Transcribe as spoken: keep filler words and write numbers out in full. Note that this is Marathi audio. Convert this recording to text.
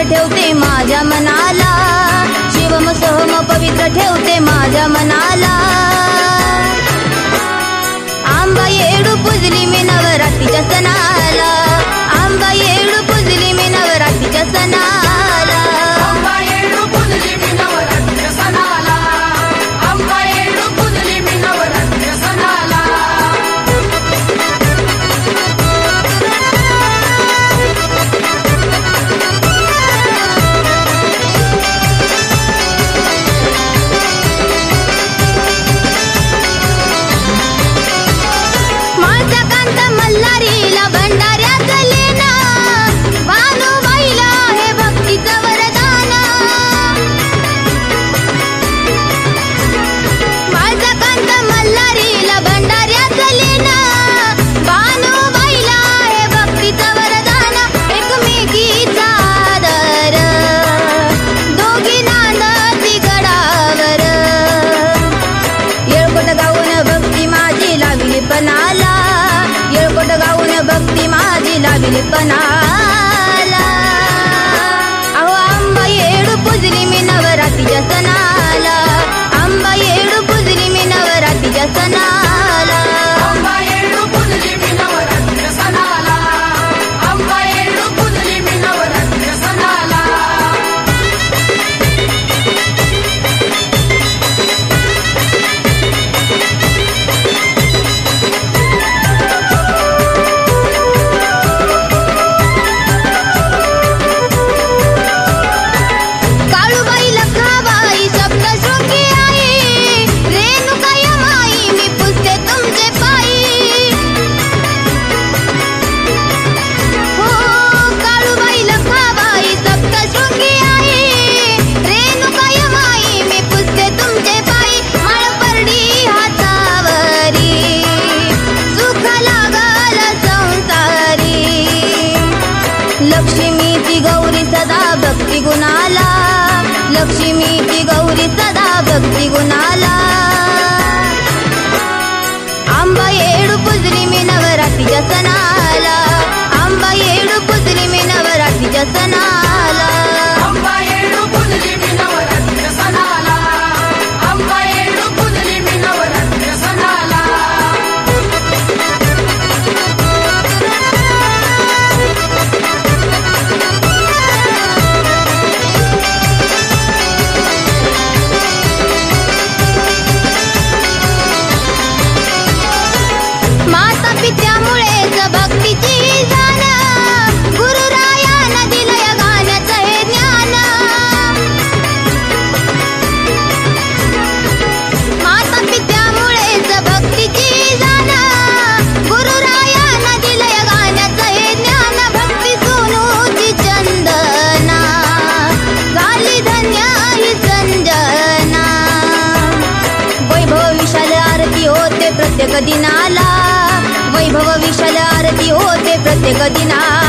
पवित्र ठेवते माझ्या मनाला, शिवम सोहम पवित्र ठेवते माझ्या मनाला। आंबा येडू पुजली मी नवरात्रीच्या सणाला, आंबा येडू पुजली मी नवरात्रीच्या सणाला। आंबा येडू पुजली मी नवरात्रीच्या सणाला, आंबा येडू पुजली मी नवरात्रीच्या सणाला। माझ्या कांत मल्हारीला भंडाऱ्यात लेना, भानुबाईला हे भक्तीचं वरदान। माझ्या कांत मल्हारीला भंडाऱ्यात लेना, भानुबाईला हे भक्तीचं वरदान। एकमेकीचा आदर, दोघी नांदती गडावर, येळकोट गाऊन भक्ती माझी लाविली पणाला, येळकोट गाऊन भक्ती माझी लाविली पणाला। अहो आंबा येडू पुजली मी नवरात्रीच्या सणाला, आंबा येडू पुजली मी नवरात्रीच्या सणाला। आंबा येडू पुजली मी नवरात्रीच्या सणाला, आंबा येडू पुजली मी नवरात्रीच्या सणाला। काळूबाई लखाबाई सप्तशृंगी आई, रेणुकाय माई मी पुजते तुमचे पायी। हो काळूबाई लखाबाई सप्तशृंगी आई, रेणुकाय माई मी पुजते तुमचे पायी। माळपरडी हातावरी, सुख लागल संसारी, लक्ष्मीची गौरी सदा भक्ती गुणाला, लक्ष्मीची गौरी सदा भक्ती गुणाला। आंबा येडू पुजली मी नवरात्रीच्या सणाला, आंबा येडू पुजली मी नवरात्रीच्या सणाला। आंबा येडू पुजली मी नवरात्रीच्या सणाला, आंबा येडू पुजली मी नवरात्रीच्या सणाला। माता पित्यामुळेच भक्तीची जाण, गुरुरायानं दिलंय गाण्याचं हे ज्ञान। माता पित्यामुळेच भक्तीची जाण, गुरुरायानं दिलंय गाण्याचं हे ज्ञान। भक्ती सोनूची चंदना, झाली धन्य ही संजना। वैभव विशाल आरती होते प्रत्येक दिनाला, वैभव विशाल आरती होते प्रत्येक दिना।